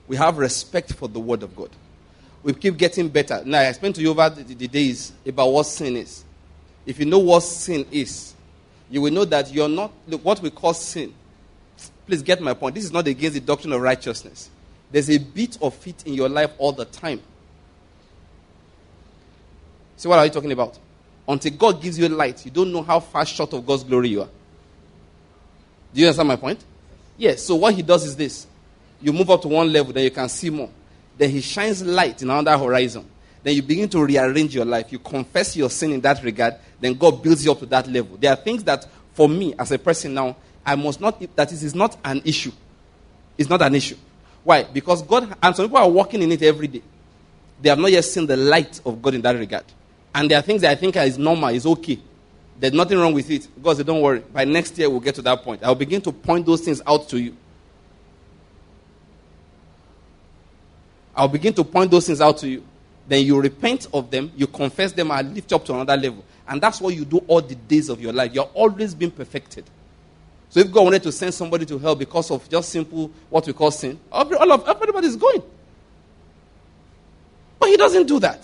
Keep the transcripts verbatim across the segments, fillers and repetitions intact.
we have respect for the word of God. We keep getting better. Now, I explained to you over the, the days about what sin is. If you know what sin is, you will know that you're not, look, what we call sin. Please get my point. This is not against the doctrine of righteousness. There's a bit of it in your life all the time. See, what are you talking about? Until God gives you light, you don't know how far short of God's glory you are. Do you understand my point? Yes. So what he does is this. You move up to one level, then you can see more. Then he shines light in another horizon. Then you begin to rearrange your life. You confess your sin in that regard. Then God builds you up to that level. There are things that, for me, as a person now, I must not, that is, is not an issue. It's not an issue. Why? Because God, and some people are walking in it every day. They have not yet seen the light of God in that regard. And there are things that I think is normal, is okay. There's nothing wrong with it. God said, don't worry. By next year, we'll get to that point. I'll begin to point those things out to you. I'll begin to point those things out to you. Then you repent of them, you confess them, and lift you up to another level. And that's what you do all the days of your life. You're always being perfected. So if God wanted to send somebody to hell because of just simple, what we call sin, all of everybody's going. But he doesn't do that.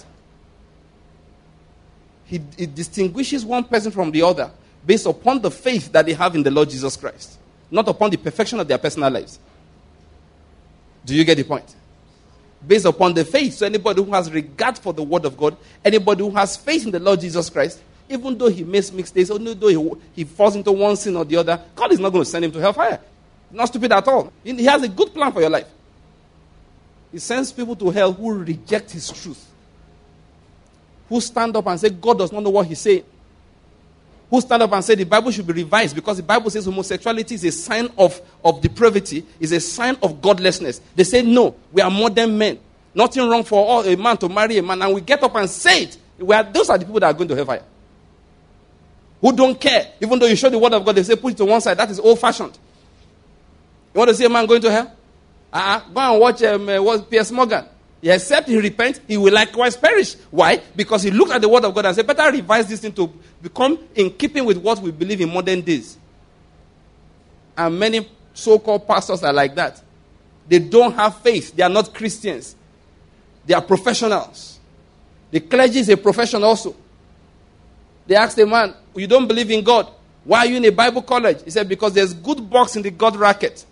He, he distinguishes one person from the other based upon the faith that they have in the Lord Jesus Christ, not upon the perfection of their personal lives. Do you get the point? Based upon the faith. So anybody who has regard for the word of God, anybody who has faith in the Lord Jesus Christ, even though he makes mistakes, even though he, he falls into one sin or the other, God is not going to send him to hellfire. Not stupid at all. He has a good plan for your life. He sends people to hell who reject his truth. Who stand up and say God does not know what he's saying. Who stand up and say the Bible should be revised because the Bible says homosexuality is a sign of, of depravity, is a sign of godlessness. They say no, we are modern men. Nothing wrong for all, a man to marry a man, and we get up and say it. We are, those are the people that are going to hellfire. Who don't care. Even though you show the word of God, they say put it to one side. That is old-fashioned. You want to see a man going to hell? Uh-uh. Go and watch um, uh, what, Piers Morgan. Except he repent, he will likewise perish. Why? Because he looked at the word of God and said, better revise this thing to become in keeping with what we believe in modern days. And many so-called pastors are like that. They don't have faith. They are not Christians. They are professionals. The clergy is a profession also. They asked the man, you don't believe in God. Why are you in a Bible college? He said, because there's good bucks in the God racket.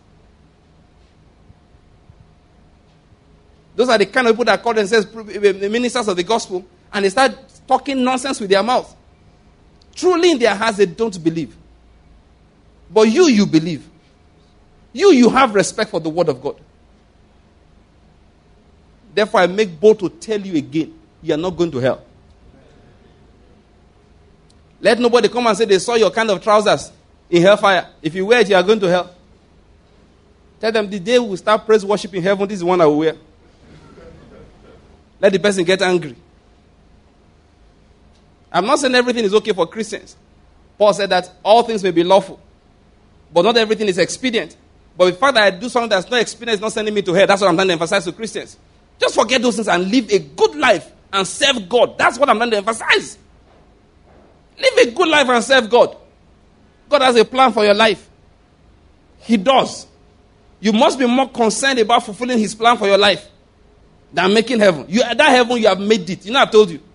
Those are the kind of people that call themselves ministers of the gospel, and they start talking nonsense with their mouth. Truly in their hearts, they don't believe. But you, you believe. You, you have respect for the word of God. Therefore, I make bold to tell you again, you are not going to hell. Let nobody come and say they saw your kind of trousers in hellfire. If you wear it, you are going to hell. Tell them the day we start praise worship in heaven, this is the one I will wear. Let the person get angry. I'm not saying everything is okay for Christians. Paul said that all things may be lawful, but not everything is expedient. But the fact that I do something that's not expedient is not sending me to hell. That's what I'm trying to emphasize to Christians. Just forget those things and live a good life and serve God. That's what I'm trying to emphasize. Live a good life and serve God. God has a plan for your life. He does. You must be more concerned about fulfilling his plan for your life than making heaven. You, that heaven, you have made it. You know, I told you.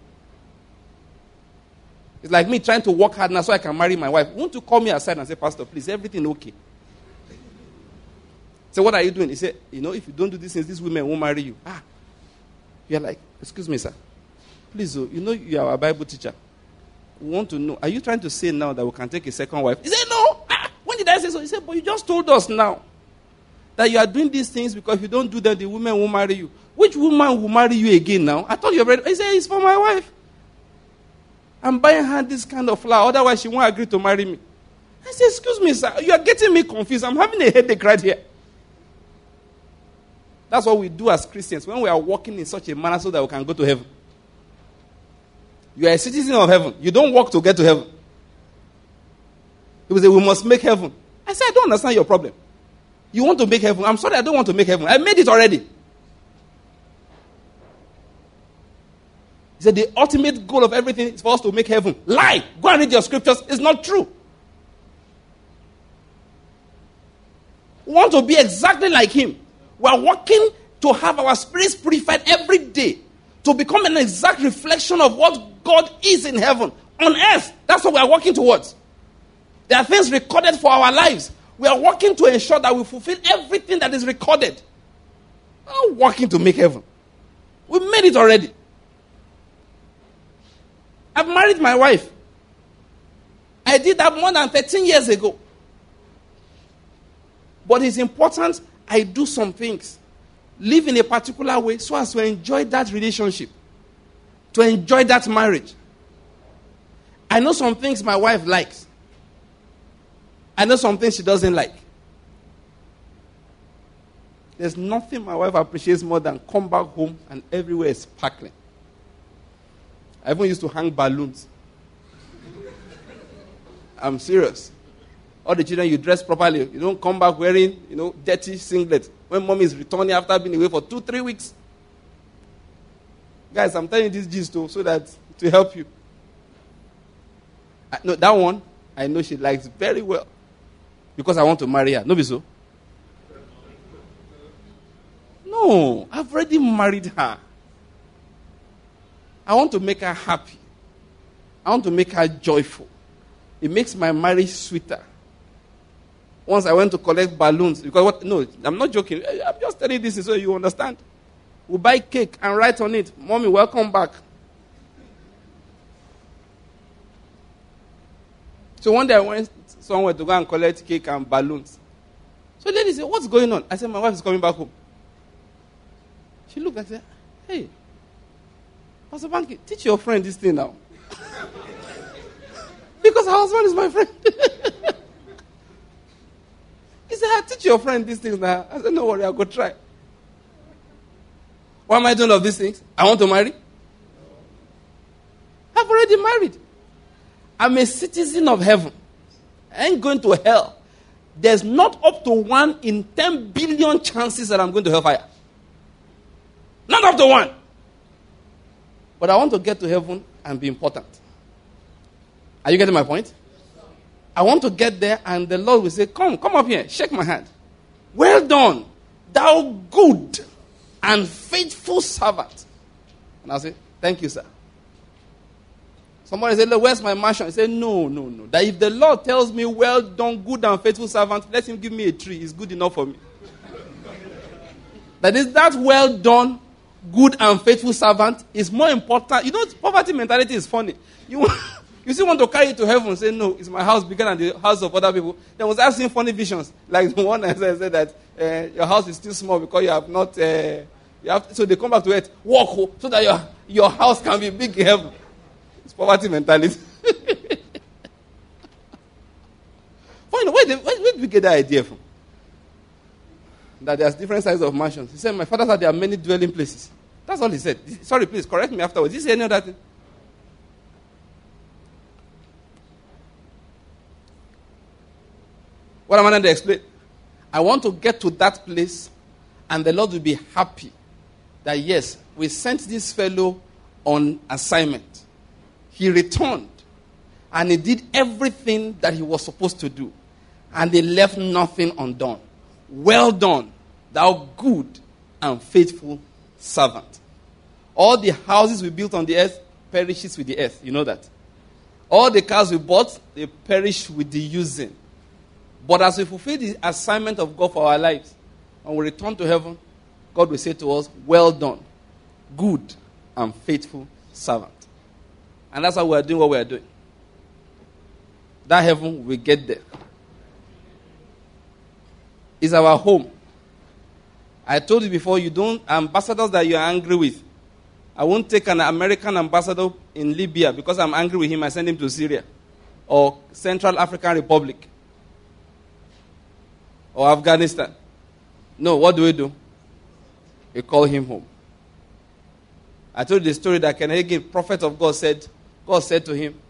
It's like me trying to work hard now so I can marry my wife. Won't you call me aside and say, Pastor, please, everything okay? So what are you doing? He said, you know, if you don't do these things, these women won't marry you. Ah. You're like, excuse me, sir. Please, oh, you know you are a Bible teacher. We want to know, are you trying to say now that we can take a second wife? He said, no. Ah, when did I say so? He said, but you just told us now that you are doing these things because if you don't do that, the women won't marry you. Which woman will marry you again now? I thought you already. He said, it's for my wife. I'm buying her this kind of flower. Otherwise, she won't agree to marry me. I said, excuse me, sir. You are getting me confused. I'm having a headache right here. That's what we do as Christians when we are walking in such a manner so that we can go to heaven. You are a citizen of heaven. You don't walk to get to heaven. People say, we must make heaven. I said, I don't understand your problem. You want to make heaven? I'm sorry, I don't want to make heaven. I made it already. He said, the ultimate goal of everything is for us to make heaven. Lie. Go and read your scriptures. It's not true. We want to be exactly like him. We are walking to have our spirits purified every day, to become an exact reflection of what God is in heaven, on earth. That's what we are working towards. There are things recorded for our lives. We are working to ensure that we fulfill everything that is recorded. We're not working to make heaven. We made it already. I've married my wife. I did that more than thirteen years ago. But it's important I do some things. Live in a particular way so as to enjoy that relationship. To enjoy that marriage. I know some things my wife likes. I know some things she doesn't like. There's nothing my wife appreciates more than come back home and everywhere is sparkling. I even used to hang balloons. I'm serious. All the children, you dress properly. You don't come back wearing, you know, dirty singlets. When mom is returning after being away for two, three weeks. Guys, I'm telling you this gist too, so that to help you. I, no, that one, I know she likes very well. Because I want to marry her. No, be so? No, I've already married her. I want to make her happy. I want to make her joyful. It makes my marriage sweeter. Once I went to collect balloons, because what? No, I'm not joking. I'm just telling you this so you understand. We'll buy cake and write on it, "Mommy, welcome back." So one day I went somewhere to go and collect cake and balloons. So the lady said, "What's going on?" I said, "My wife is coming back home." She looked and said, "Hey, Pastor Banky, teach your friend this thing now." Because her husband is my friend. He said, "I teach your friend these things now." I said, "No worry, I'll go try." Why am I doing all of these things? I want to marry. I've already married. I'm a citizen of heaven. I ain't going to hell. There's not up to one in ten billion chances that I'm going to hellfire. Not up to one. But I want to get to heaven and be important. Are you getting my point? I want to get there and the Lord will say, "Come, come up here. Shake my hand. Well done, thou good and faithful servant." And I'll say, "Thank you, sir." Somebody said, "Look, where's my mansion?" I said, no, no, no. That if the Lord tells me, "Well done, good and faithful servant," let him give me a tree. It's good enough for me. That is, that well done, good and faithful servant is more important. You know, poverty mentality is funny. You, you still want to carry it to heaven and say, "No, it's my house bigger than the house of other people." Then was asking funny visions. Like the one I said, said that uh, your house is still small because you have not... Uh, you have, so they come back to earth, walk so that your, your house can be big in heaven. It's poverty mentality. Where, where, where did we get that idea from? That there's different sizes of mansions. He said, "My father said there are many dwelling places." That's all he said. Sorry, please, correct me afterwards. Did he say any other thing? What am I going to explain? I want to get to that place and the Lord will be happy that, yes, we sent this fellow on assignment. He returned and he did everything that he was supposed to do. And he left nothing undone. Well done, thou good and faithful servant. All the houses we built on the earth perishes with the earth. You know that. All the cars we bought, they perish with the using. But as we fulfill the assignment of God for our lives, when we return to heaven, God will say to us, "Well done, good and faithful servant." And that's how we are doing what we are doing. That heaven, we get there. It's our home. I told you before, you don't, ambassadors that you are angry with. I won't take an American ambassador in Libya because I'm angry with him. I send him to Syria or Central African Republic or Afghanistan. No, what do we do? We call him home. I told you the story that Ken Hagin, prophet of God, said, God said to him,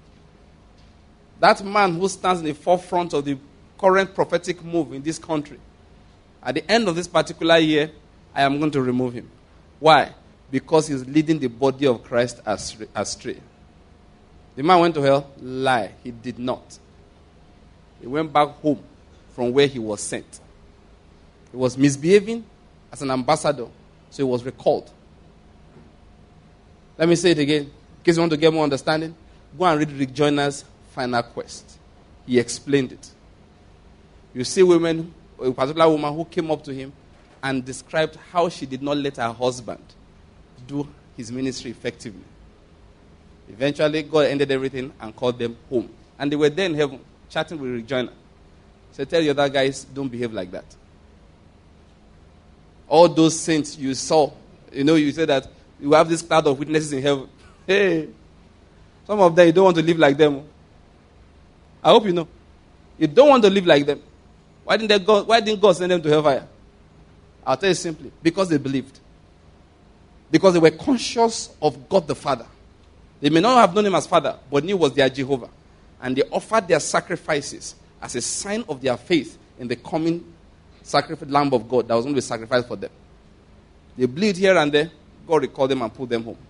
that man who stands in the forefront of the current prophetic move in this country, at the end of this particular year, I am going to remove him. Why? Because he's leading the body of Christ astray. The man went to hell? Lie. He did not. He went back home from where he was sent. He was misbehaving as an ambassador. So he was recalled. Let me say it again, in case you want to get more understanding. Go and read Rick Joyner's Final Quest. He explained it. You see women, a particular woman who came up to him and described how she did not let her husband do his ministry effectively. Eventually, God ended everything and called them home. And they were there in heaven, chatting with Rick Joyner. So tell the other guys, don't behave like that. All those saints you saw, you know, you said that you have this cloud of witnesses in heaven. Hey, some of them, you don't want to live like them. I hope you know. You don't want to live like them. Why didn't, they go, why didn't God send them to hellfire? I'll tell you simply. Because they believed. Because they were conscious of God the Father. They may not have known him as Father, but knew was their Jehovah. And they offered their sacrifices as a sign of their faith in the coming sacrifice, Lamb of God that was going to be sacrificed for them. They bleed here and there. God recalled them and pulled them home.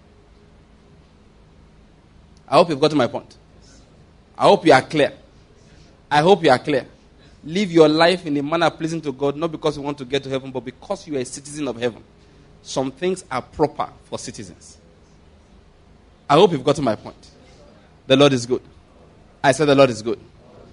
I hope you've gotten my point. I hope you are clear. I hope you are clear. Live your life in a manner pleasing to God, not because you want to get to heaven, but because you are a citizen of heaven. Some things are proper for citizens. I hope you've gotten my point. The Lord is good. I said the Lord is good.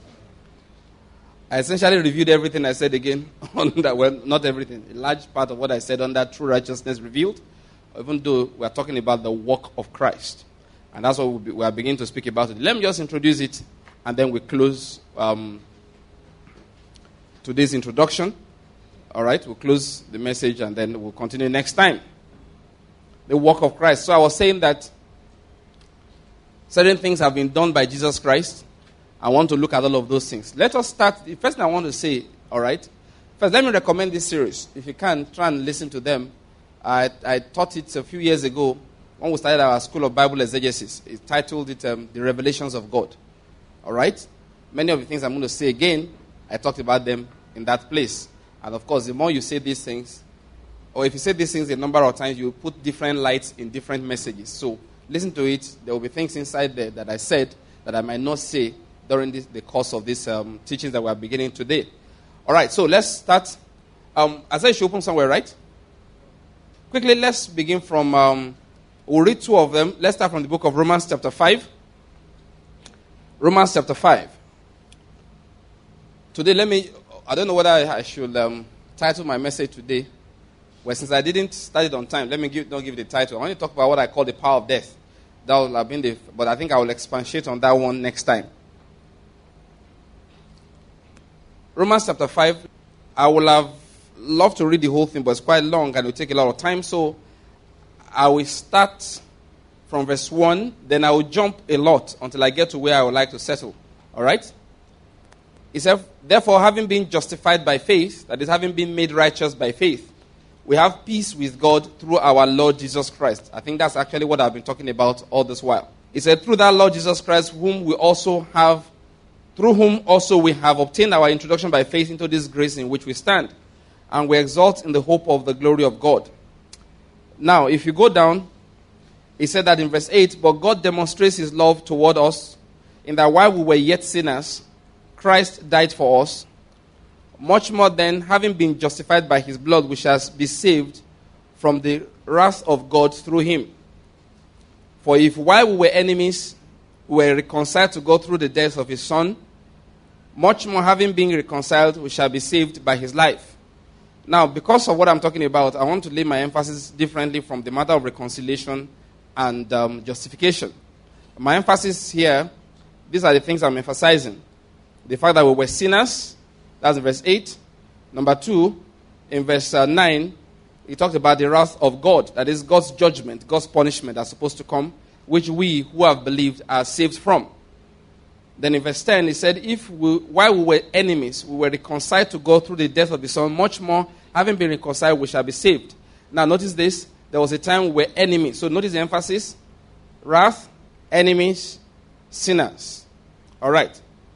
I essentially reviewed everything I said again on that. Well, not everything. A large part of what I said on that true righteousness revealed, even though we are talking about the work of Christ. And that's what we are beginning to speak about it. Let me just introduce it, and then we close um, today's introduction. All right, we'll close the message, and then we'll continue next time. The work of Christ. So I was saying that certain things have been done by Jesus Christ. I want to look at all of those things. Let us start. The first thing I want to say, all right, first let me recommend this series. If you can, try and listen to them. I, I taught it a few years ago when we started our School of Bible Exegesis. It titled it um, The Revelations of God. All right? Many of the things I'm going to say again, I talked about them in that place. And of course, the more you say these things, or if you say these things a number of times, you put different lights in different messages. So listen to it. There will be things inside there that I said that I might not say during this, the course of these um, teachings that we are beginning today. All right, so let's start. Um, I said you should open somewhere, right? Quickly, let's begin from, um, we'll read two of them. Let's start from the book of Romans chapter five. Romans chapter five. Today, let me, I don't know whether I should um, title my message today. Well, since I didn't start it on time, let me give, not give it the title. I want to talk about what I call the power of death. That will have been the, but I think I will expatiate on that one next time. Romans chapter five, I will have loved to read the whole thing, but it's quite long and it will take a lot of time. So I will start from verse one, then I will jump a lot until I get to where I would like to settle. All right? It says, therefore, having been justified by faith, that is, having been made righteous by faith, we have peace with God through our Lord Jesus Christ. I think that's actually what I've been talking about all this while. It said, through that Lord Jesus Christ, whom we also have Through whom also we have obtained our introduction by faith into this grace in which we stand, and we exalt in the hope of the glory of God. Now, if you go down, he said that in verse eight, but God demonstrates his love toward us, in that while we were yet sinners, Christ died for us. Much more then, having been justified by his blood, we shall be saved from the wrath of God through him. For if while we were enemies, we were reconciled to God through the death of his Son, much more having been reconciled, we shall be saved by his life. Now, because of what I'm talking about, I want to lay my emphasis differently from the matter of reconciliation and um, justification. My emphasis here, these are the things I'm emphasizing. The fact that we were sinners, that's in verse eight. Number two, in verse uh, nine, he talked about the wrath of God, that is God's judgment, God's punishment that's supposed to come, which we who have believed are saved from. Then in verse ten, he said, if we, while we were enemies, we were reconciled to God through the death of his Son, much more, having been reconciled, we shall be saved. Now notice this, there was a time we were enemies. So notice the emphasis, wrath, enemies, sinners. All right.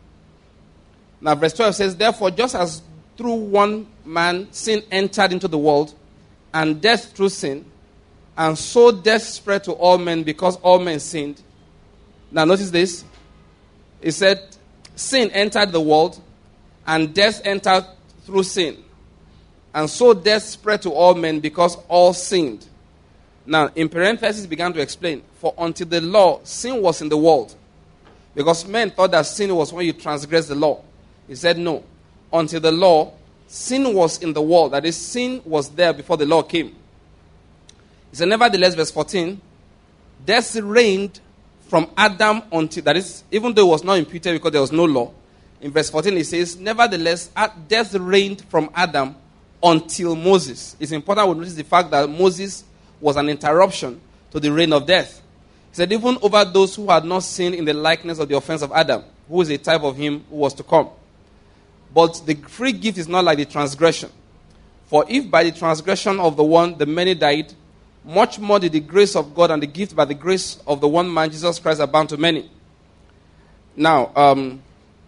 Now verse twelve says, therefore, just as through one man sin entered into the world, and death through sin, and so death spread to all men because all men sinned. Now notice this. It said, sin entered the world, and death entered through sin. And so death spread to all men because all sinned. Now, in parentheses, he began to explain, for until the law, sin was in the world. Because men thought that sin was when you transgress the law. He said no. Until the law, sin was in the world. That is, sin was there before the law came. He said, nevertheless, verse fourteen, death reigned from Adam until, that is, even though it was not imputed because there was no law. In verse fourteen, it says, nevertheless, death reigned from Adam until Moses. It's important we notice the fact that Moses was an interruption to the reign of death. He said, even over those who had not sinned in the likeness of the offense of Adam, who is a type of him who was to come. But the free gift is not like the transgression. For if by the transgression of the one the many died, much more did the grace of God and the gift by the grace of the one man, Jesus Christ, abound to many. Now, um,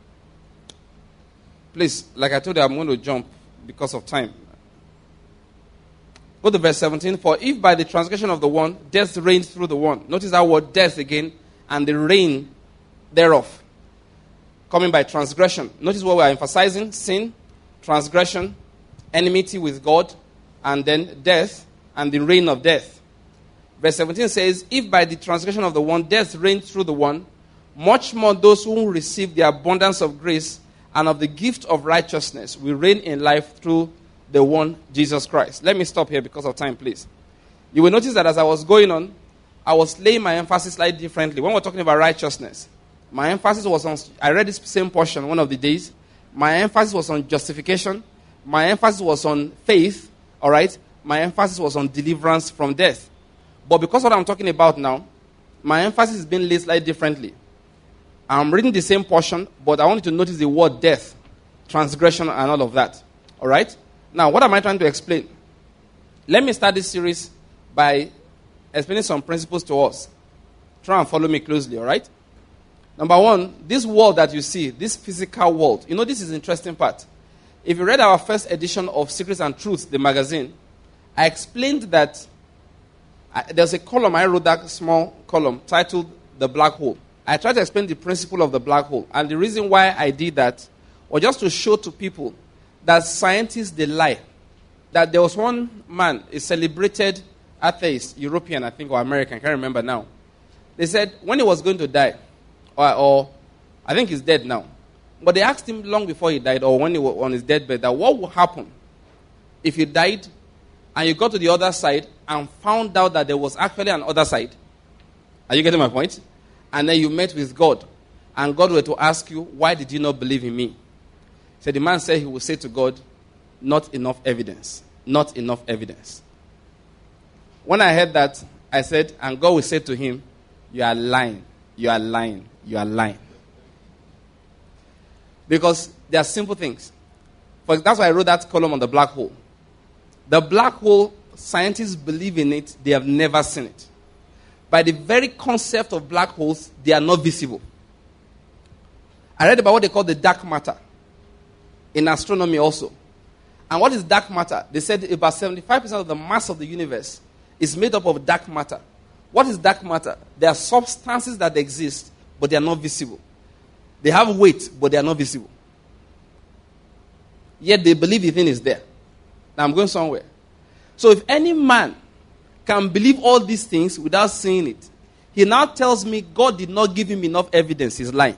please, like I told you, I'm going to jump because of time. Go to verse seventeen. For if by the transgression of the one, death reigned through the one. Notice that word death again, and the reign thereof. Coming by transgression. Notice what we are emphasizing. Sin, transgression, enmity with God, and then death, and the reign of death. Verse seventeen says, if by the transgression of the one, death reigned through the one, much more those who receive the abundance of grace and of the gift of righteousness will reign in life through the one, Jesus Christ. Let me stop here because of time, please. You will notice that as I was going on, I was laying my emphasis slightly differently. When we're talking about righteousness, my emphasis was on, I read this same portion one of the days. My emphasis was on justification. My emphasis was on faith, all right? My emphasis was on deliverance from death. But because of what I'm talking about now, my emphasis is being laid slightly differently. I'm reading the same portion, but I want you to notice the word death, transgression, and all of that, all right? Now, what am I trying to explain? Let me start this series by explaining some principles to us. Try and follow me closely, all right? Number one, this world that you see, this physical world, you know, this is the interesting part. If you read our first edition of Secrets and Truths, the magazine, I explained that I, there's a column, I wrote that small column titled The Black Hole. I tried to explain the principle of the black hole. And the reason why I did that was just to show to people that scientists, they lie. That there was one man, a celebrated atheist, European, I think, or American, I can't remember now. They said when he was going to die, or, or I think he's dead now, but they asked him long before he died, or when he was on his deathbed, that what would happen if you died and you got to the other side and found out that there was actually an other side? Are you getting my point? And then you met with God, and God were to ask you, why did you not believe in me? So the man said he would say to God, not enough evidence. Not enough evidence. When I heard that, I said, and God will say to him, you are lying. You are lying. You are lying. Because there are simple things. For that's why I wrote that column on the black hole. The black hole, scientists believe in it. They have never seen it. By the very concept of black holes, they are not visible. I read about what they call the dark matter in astronomy also. And what is dark matter? They said about seventy-five percent of the mass of the universe is made up of dark matter. What is dark matter? There are substances that exist, but they are not visible. They have weight, but they are not visible. Yet they believe the thing is there. Now I'm going somewhere. So if any man can believe all these things without seeing it, he now tells me God did not give him enough evidence. He's lying.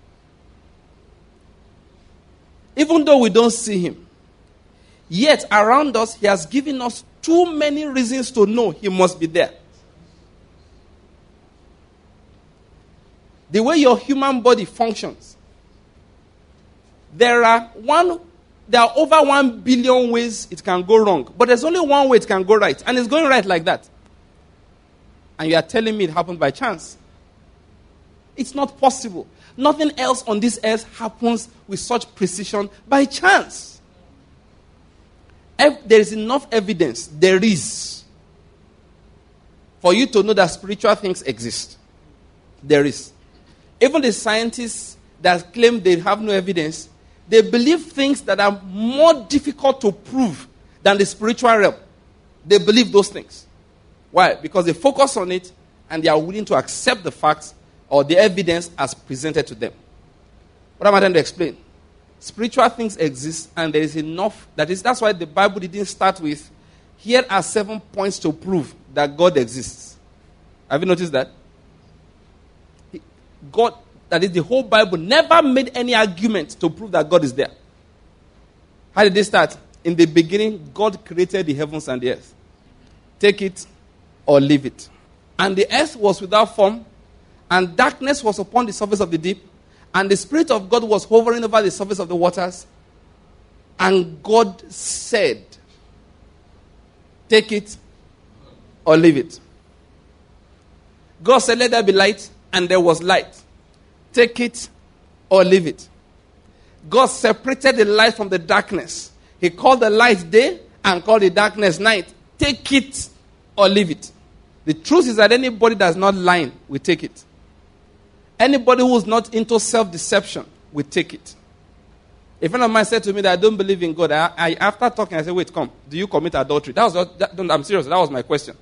Even though we don't see him, yet around us, he has given us too many reasons to know he must be there. The way your human body functions, there are one, there are over one billion ways it can go wrong, but there's only one way it can go right, and it's going right like that. And you are telling me it happened by chance? It's not possible. Nothing else on this earth happens with such precision by chance. If there is enough evidence, there is, for you to know that spiritual things exist. There is. Even the scientists that claim they have no evidence, they believe things that are more difficult to prove than the spiritual realm. They believe those things. Why? Because they focus on it and they are willing to accept the facts or the evidence as presented to them. What am I trying to explain? Spiritual things exist, and there is enough. That is, that's why the Bible didn't start with, here are seven points to prove that God exists. Have you noticed that? God, that is, the whole Bible never made any argument to prove that God is there. How did they start? In the beginning, God created the heavens and the earth. Take it or leave it. And the earth was without form, and darkness was upon the surface of the deep, and the Spirit of God was hovering over the surface of the waters. And God said, take it or leave it. God said, let there be light, and there was light. Take it or leave it. God separated the light from the darkness. He called the light day and called the darkness night. Take it or leave it. The truth is that anybody that's not lying will take it. Anybody who's not into self-deception will take it. A friend of mine said to me that I don't believe in God. I, I, after talking, I said, wait, come. Do you commit adultery? That was not, that, I'm serious. That was my question.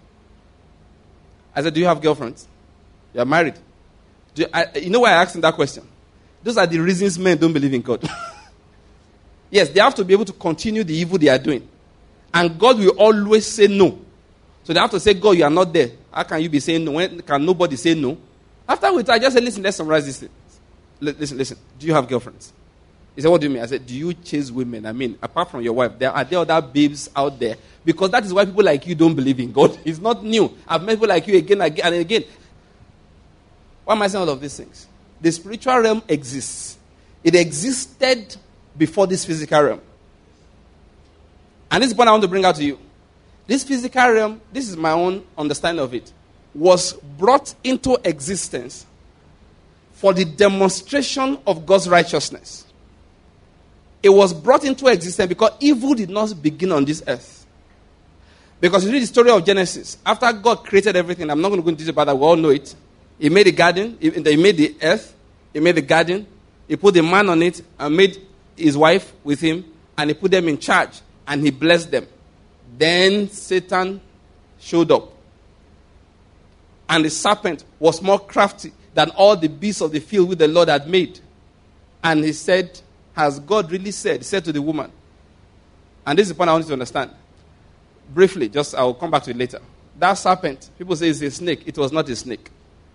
I said, do you have girlfriends? You are married. Do you, I, you know why I asked him that question? Those are the reasons men don't believe in God. Yes, they have to be able to continue the evil they are doing. And God will always say no. So they have to say, God, you are not there. How can you be saying no? When can nobody say no? After we I just said, listen, let's summarize this. Listen, listen. Do you have girlfriends? He said, what do you mean? I said, do you chase women? I mean, apart from your wife, there are there other babes out there? Because that is why people like you don't believe in God. It's not new. I've met people like you again, again and again. Why am I saying all of these things? The spiritual realm exists. It existed before this physical realm. And this is what I want to bring out to you. This physical realm, this is my own understanding of it, was brought into existence for the demonstration of God's righteousness. It was brought into existence because evil did not begin on this earth. Because you read the story of Genesis. After God created everything, I'm not going to go into detail about that, we all know it. He made the garden, he, he made the earth, he made the garden, he put the man on it and made his wife with him, and he put them in charge, and he blessed them. Then Satan showed up. And the serpent was more crafty than all the beasts of the field which the Lord had made. And he said, has God really said? He said to the woman. And this is the point I want you to understand. Briefly, just I will come back to it later. That serpent, people say it's a snake. It was not a snake.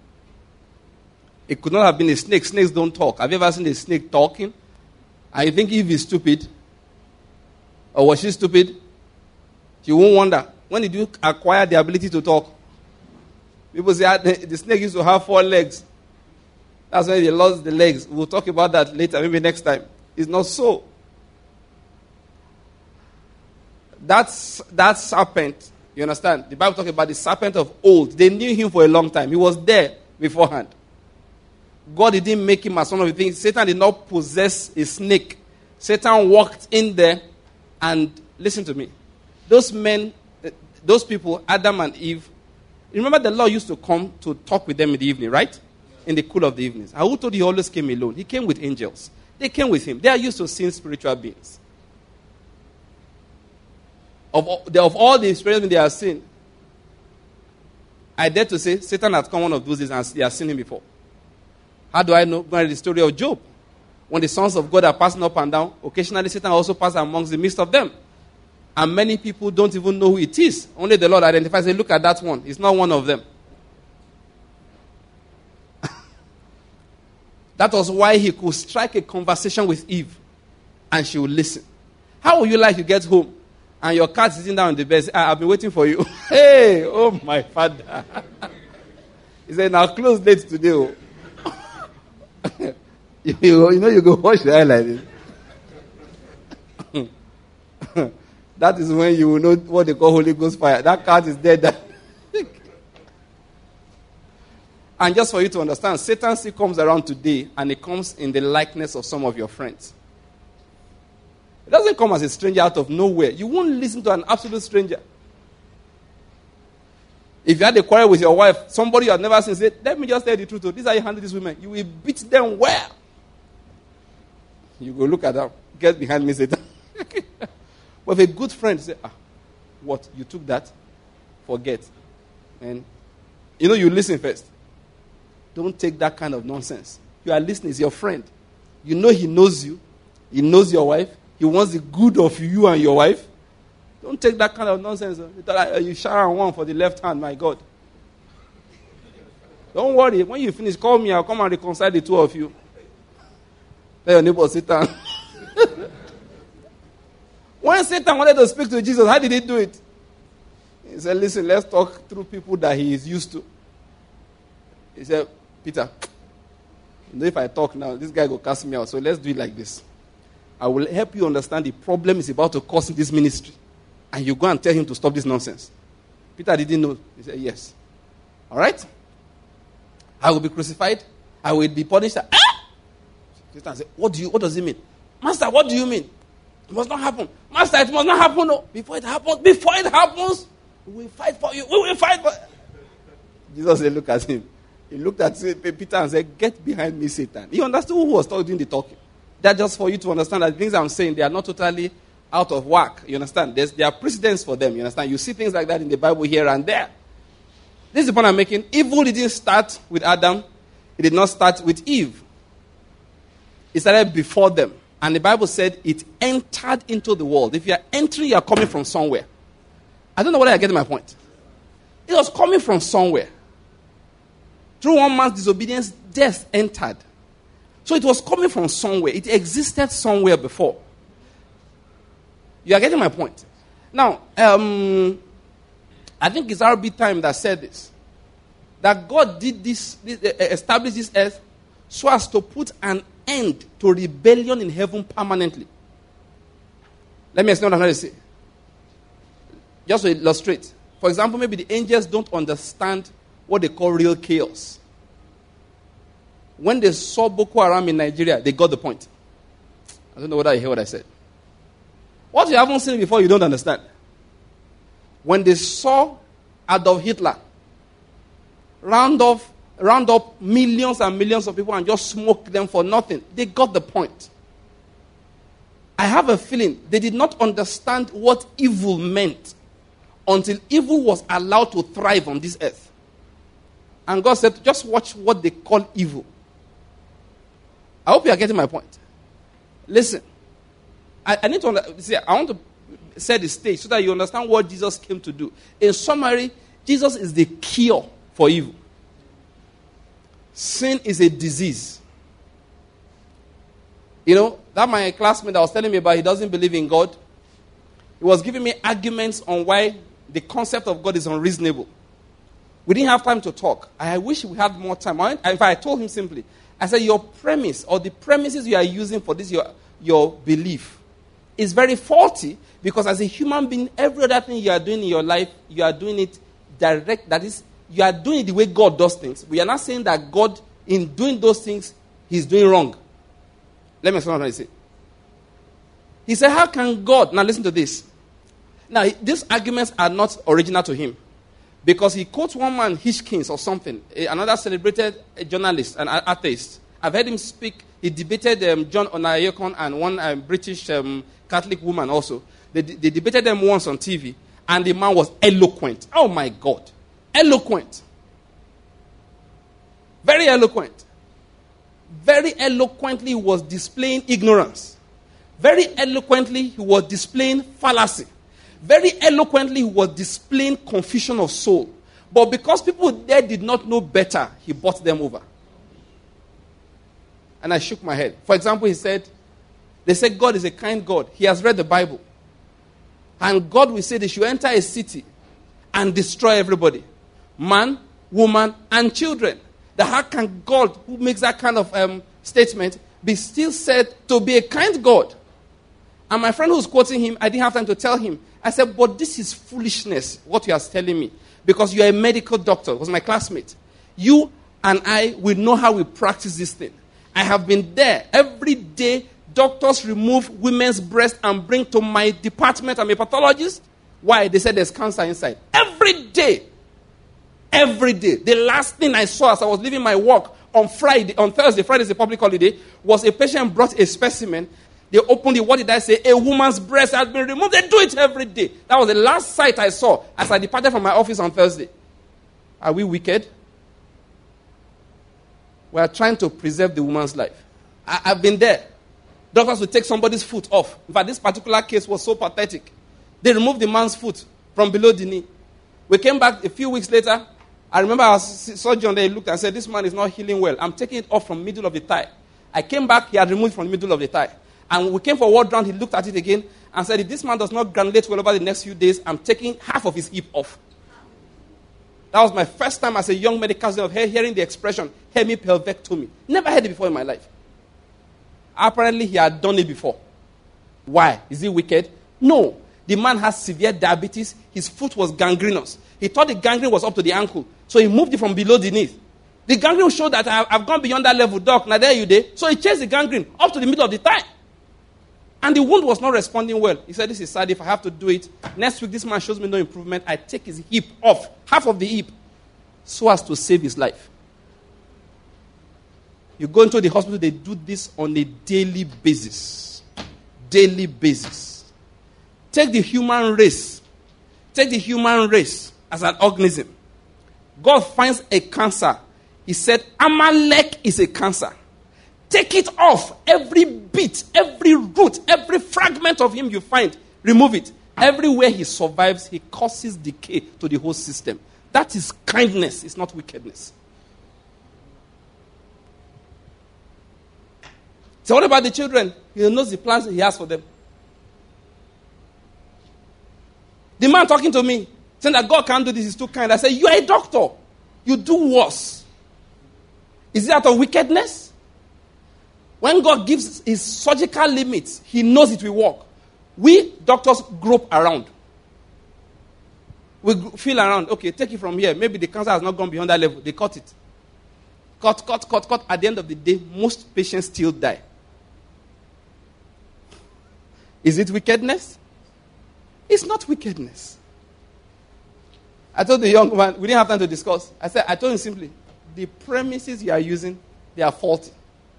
It could not have been a snake. Snakes don't talk. Have you ever seen a snake talking? And you think Eve is stupid? Or was she stupid? You won't wonder. When did you acquire the ability to talk? People say ah, the, the snake used to have four legs. That's when they lost the legs. We'll talk about that later, maybe next time. It's not so. That's that serpent, you understand? The Bible talks about the serpent of old. They knew him for a long time. He was there beforehand. God didn't make him as one of the things. Satan did not possess a snake. Satan walked in there and, listen to me, those men, those people, Adam and Eve, remember the Lord used to come to talk with them in the evening, right? In the cool of the evenings. And who told you he always came alone? He came with angels. They came with him. They are used to seeing spiritual beings. Of all, of all the experiences they have seen, I dare to say Satan has come one of those days and they have seen him before. How do I know? Go and read the story of Job. When the sons of God are passing up and down, occasionally Satan also passes amongst the midst of them. And many people don't even know who it is. Only the Lord identifies and says, look at that one. It's not one of them. That was why he could strike a conversation with Eve and she would listen. How would you like to get home and your cat sitting down in the bed? Ah, I've been waiting for you. Hey, oh my father. He said, now close late today. Oh. you, you know you go wash the eye like this. That is when you will know what they call Holy Ghost fire. That cat is dead. And just for you to understand, Satan still comes around today and it comes in the likeness of some of your friends. It doesn't come as a stranger out of nowhere. You won't listen to an absolute stranger. If you had a quarrel with your wife, somebody you have never seen, say, let me just tell you the truth. This is how you handle these women. You will beat them well. You go look at them. Get behind me, Satan. But if a good friend say, ah, what, you took that? Forget. And, you know, you listen first. Don't take that kind of nonsense. You are listening. He's your friend. You know he knows you. He knows your wife. He wants the good of you and your wife. Don't take that kind of nonsense. You share one for the left hand, my God. Don't worry. When you finish, call me. I'll come and reconcile the two of you. Let your neighbor sit down. When Satan wanted to speak to Jesus, how did he do it? He said, listen, let's talk through people that he is used to. He said, Peter, you know, if I talk now, this guy will cast me out. So let's do it like this. I will help you understand the problem is about to cause in this ministry. And you go and tell him to stop this nonsense. Peter didn't know. He said, yes. All right? I will be crucified. I will be punished. Ah! Satan said, what do you, what does it mean? Master, what do you mean? It must not happen. Master, it must not happen. No. Before it happens, before it happens, we will fight for you. We will fight for you. Jesus said, look at him. He looked at Peter and said, get behind me, Satan. He understood who was doing the talking. That's just for you to understand that the things I'm saying, they are not totally out of whack. You understand? There's, there are precedents for them. You understand? You see things like that in the Bible here and there. This is the point I'm making. Evil didn't start with Adam. It did not start with Eve. It started before them. And the Bible said it entered into the world. If you are entering, you are coming from somewhere. I don't know whether I get my point. It was coming from somewhere. Through one man's disobedience, death entered. So it was coming from somewhere. It existed somewhere before. You are getting my point. Now, um, I think it's R B Time that said this. That God did this, this uh, established this earth so as to put an end to rebellion in heaven permanently. Let me explain what I'm trying to say. Just to illustrate. For example, maybe the angels don't understand what they call real chaos. When they saw Boko Haram in Nigeria, they got the point. I don't know whether you hear what I said. What you haven't seen before, you don't understand. When they saw Adolf Hitler round off, round up millions and millions of people and just smoke them for nothing, they got the point. I have a feeling they did not understand what evil meant until evil was allowed to thrive on this earth. And God said, just watch what they call evil. I hope you are getting my point. Listen, I, I need to under, see. I want to set the stage so that you understand what Jesus came to do. In summary, Jesus is the cure for evil. Sin is a disease. You know, that my classmate that was telling me about, he doesn't believe in God. He was giving me arguments on why the concept of God is unreasonable. We didn't have time to talk. I wish we had more time. In fact, I told him simply, I said, your premise or the premises you are using for this, your, your belief, is very faulty because as a human being, every other thing you are doing in your life, you are doing it direct. That is, you are doing it the way God does things. We are not saying that God, in doing those things, he's doing wrong. Let me explain what I say. He said, how can God... Now listen to this. Now, these arguments are not original to him. Because he quotes one man, Hitchkins or something, another celebrated journalist, an atheist. I've heard him speak. He debated um, John Onayekon and one um, British um, Catholic woman also. They, they debated them once on T V. And the man was eloquent. Oh my God. Eloquent. Very eloquent. Very eloquently he was displaying ignorance. Very eloquently he was displaying fallacy. Very eloquently, he was displaying confusion of soul. But because people there did not know better, he bought them over. And I shook my head. For example, he said, they said God is a kind God. He has read the Bible. And God will say they should enter a city and destroy everybody. Man, woman, and children. That how can God, who makes that kind of um, statement, be still said to be a kind God? And my friend who was quoting him, I didn't have time to tell him. I said, but this is foolishness, what you are telling me. Because you are a medical doctor. It was my classmate. You and I will know how we practice this thing. I have been there. Every day, doctors remove women's breasts and bring to my department. I'm a pathologist. Why? They said there's cancer inside. Every day. Every day. The last thing I saw as I was leaving my work on Friday, on Thursday, Friday is a public holiday, was a patient brought a specimen. They opened it. What did I say? A woman's breast has been removed. They do it every day. That was the last sight I saw as I departed from my office on Thursday. Are we wicked? We are trying to preserve the woman's life. I, I've been there. Doctors would take somebody's foot off. In fact, this particular case was so pathetic. They removed the man's foot from below the knee. We came back a few weeks later. I remember our surgeon there looked and said, this man is not healing well. I'm taking it off from middle of the thigh. I came back, he had removed from the middle of the thigh. And we came for a ward round, he looked at it again and said, if this man does not granulate well over the next few days, I'm taking half of his hip off. That was my first time as a young medical student of hearing the expression, hemipelvectomy. Never heard it before in my life. Apparently, he had done it before. Why? Is he wicked? No. The man has severe diabetes. His foot was gangrenous. He thought the gangrene was up to the ankle. So he moved it from below the knee. The gangrene showed that I, I've gone beyond that level. Doc, now there you did. So he changed the gangrene up to the middle of the thigh. And the wound was not responding well. He said, this is sad. If I have to do it, next week this man shows me no improvement. I take his hip off, half of the hip, so as to save his life. You go into the hospital, they do this on a daily basis. Daily basis. Take the human race. Take the human race as an organism. God finds a cancer. He said, Amalek is a cancer. Take it off. Every bit, every root, every fragment of him you find, remove it. Everywhere he survives, he causes decay to the whole system. That is kindness. It's not wickedness. So what about the children? He knows the plans he has for them. The man talking to me, saying that God can't do this, is too kind. I said, you are a doctor. You do worse. Is it out of wickedness? When God gives his surgical limits, he knows it will work. We doctors grope around. We feel around. Okay, take it from here. Maybe the cancer has not gone beyond that level. They cut it. Cut, cut, cut, cut. At the end of the day, most patients still die. Is it wickedness? It's not wickedness. I told the young man, we didn't have time to discuss. I said, I told him simply, the premises you are using, they are faulty.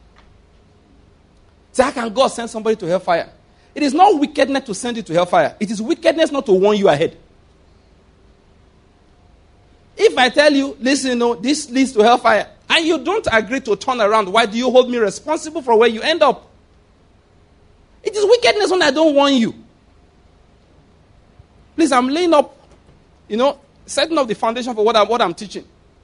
So how can God send somebody to hellfire? It is not wickedness to send you to hellfire. It is wickedness not to warn you ahead. If I tell you, listen, no, this leads to hellfire, and you don't agree to turn around, why do you hold me responsible for where you end up? It is wickedness when I don't warn you. Please, I'm laying up, you know, setting up the foundation for what I'm, what I'm teaching.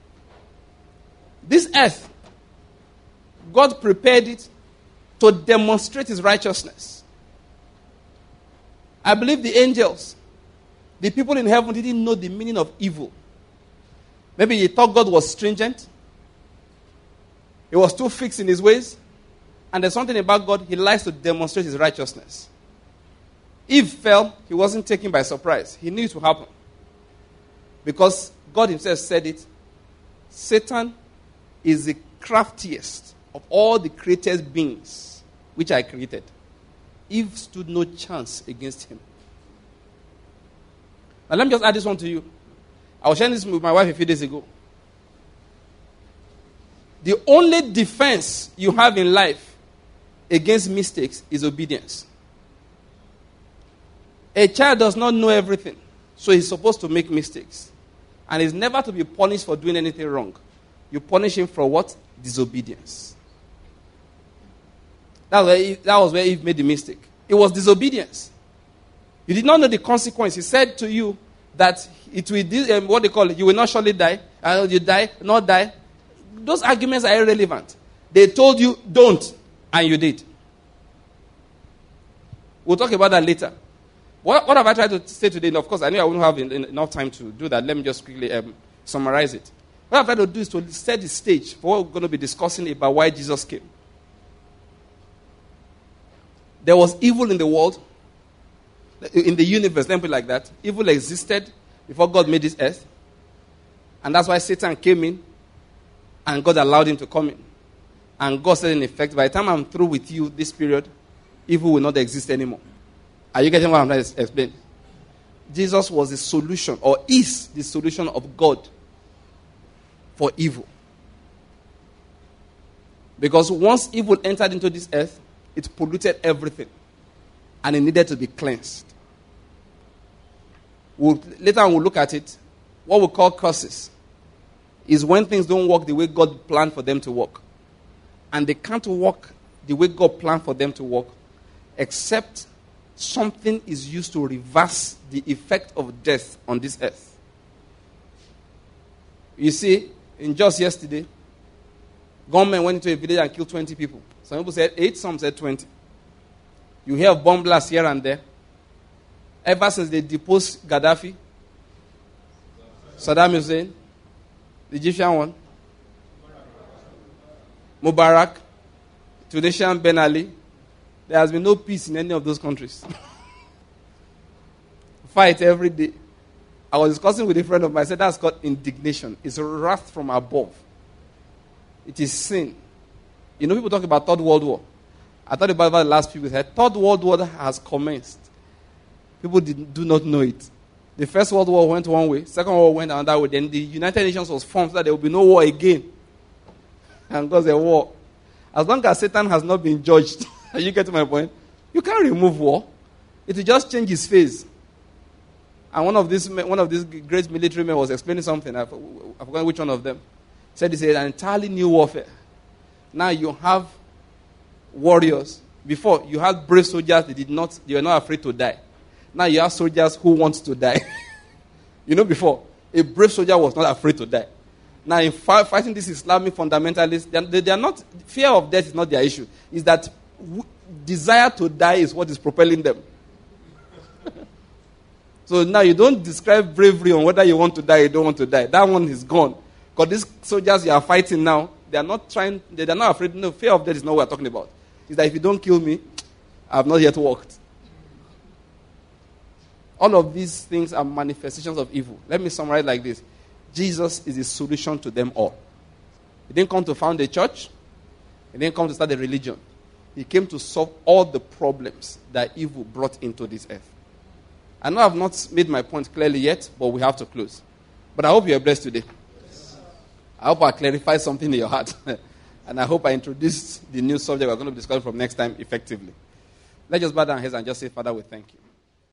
This earth, God prepared it to demonstrate his righteousness. I believe the angels, the people in heaven didn't know the meaning of evil. Maybe he thought God was stringent. He was too fixed in his ways. And there's something about God, he likes to demonstrate his righteousness. Eve fell, he wasn't taken by surprise. He knew it would happen. Because God himself said it. Satan is the craftiest of all the created beings which I created. Eve stood no chance against him. Now let me just add this one to you. I was sharing this with my wife a few days ago. The only defense you have in life against mistakes is obedience. A child does not know everything, so he's supposed to make mistakes. And he's never to be punished for doing anything wrong. You punish him for what? Disobedience. That was, where Eve, that was where Eve made the mistake. It was disobedience. You did not know the consequence. He said to you that it will, um, what they call it, you will not surely die. And you die, not die. Those arguments are irrelevant. They told you, don't, and you did. We'll talk about that later. What, what have I tried to say today? And of course, I knew I wouldn't have in, in, enough time to do that. Let me just quickly um, summarize it. What I've tried to do is to set the stage for what we're going to be discussing about why Jesus came. There was evil in the world, in the universe, let me put it like that. Evil existed before God made this earth. And that's why Satan came in, and God allowed him to come in. And God said, in effect, by the time I'm through with you this period, evil will not exist anymore. Are you getting what I'm trying to explain? Jesus was the solution, or is the solution of God for evil. Because once evil entered into this earth, it polluted everything. And it needed to be cleansed. We'll, later on we'll look at it. What we call curses is when things don't work the way God planned for them to work. And they can't work the way God planned for them to work except something is used to reverse the effect of death on this earth. You see, in just yesterday, gunmen went into a village and killed twenty people. Some people said eight, some said twenty. You hear of bomb blasts here and there. Ever since they deposed Gaddafi, Saddam Hussein, the Egyptian one, Mubarak, Tunisian Ben Ali, there has been no peace in any of those countries. Fight every day. I was discussing with a friend of mine. I said that's called indignation. It's wrath from above. It is sin. You know, people talk about Third World War. I thought about the last few weeks. Third World War has commenced. People did, do not know it. The First World War went one way. Second World War went another way. Then the United Nations was formed so that there will be no war again. And because a war. As long as Satan has not been judged, you get to my point? You can't remove war. It will just change his phase. And one of these one of these great military men was explaining something. I forgot which one of them. He said it's an entirely new warfare. Now you have warriors. Before, you had brave soldiers. They did not. They were not afraid to die. Now you have soldiers who want to die. You know, before, a brave soldier was not afraid to die. Now, in fighting these Islamic fundamentalists, they are, they are not, fear of death is not their issue. It's that w- desire to die is what is propelling them. So now you don't describe bravery on whether you want to die or you don't want to die. That one is gone. Because these soldiers you are fighting now, they are not trying, they are not afraid. No, fear of death is not what we are talking about. It's that if you don't kill me, I have not yet walked. All of these things are manifestations of evil. Let me summarize like this. Jesus is the solution to them all. He didn't come to found a church. He didn't come to start a religion. He came to solve all the problems that evil brought into this earth. I know I've not made my point clearly yet, but we have to close. But I hope you are blessed today. Yes. I hope I clarified something in your heart. And I hope I introduced the new subject we're going to discuss from next time effectively. Let's just bow down our heads and just say, Father, we thank you.